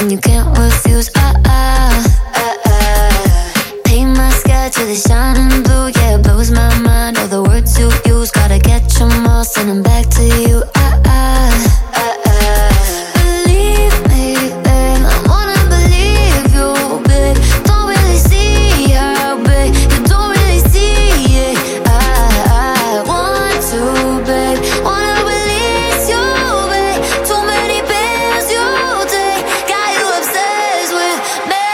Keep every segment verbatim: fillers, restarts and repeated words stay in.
and you can't refuse. Ah ah, ah ah. Paint my sky till it's shining blue. Yeah, it blows my mind. All the words you use, gotta get them all, send them back to you. Ah ah, ah ah. Believe me, babe, I wanna believe you, babe. Don't really see how, babe, you don't really see it. I, I want to, babe, wanna release you, babe. Too many pills you take, got you obsessed with me.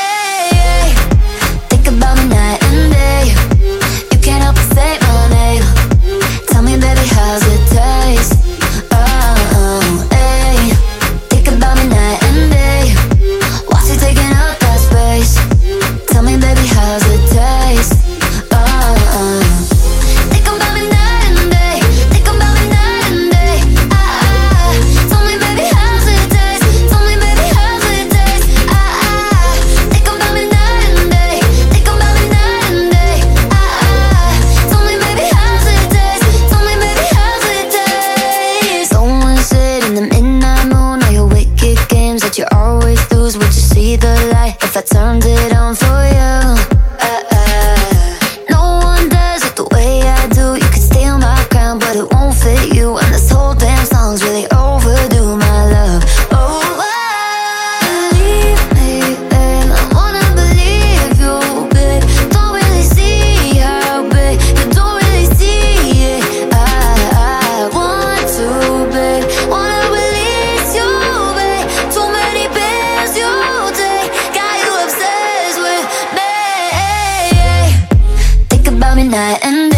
Think about me night and day, you can't help but say my name. Tell me, baby, how's it taste? Oh, hey. Think about me night and day, watch you taking up that space. Tell me, baby, how's it taste? Oh, think about me night and day, think about me night and day. Ah, ah. Tell me, baby, how's it taste? Tell me, baby, how's it taste? Ah, ah. Think about me night and day, think about me night and day. Ah, ah. Tell me, baby, how's it taste? Tell me, baby, how's it taste? Someone said in the midnight moon, all your wicked games that you always lose. Would you see the light if I turned it on for you? Ah, ah. No one does it the way I do. You could steal my crown, but it won't fit you. And this whole damn song's really overdue, my love. Oh, I believe me, babe, I wanna believe you, babe. Don't really see how, babe, you don't really see it. I, I want to, babe, wanna release you, babe. Too many pills you take, got you obsessed with me. Think about me night and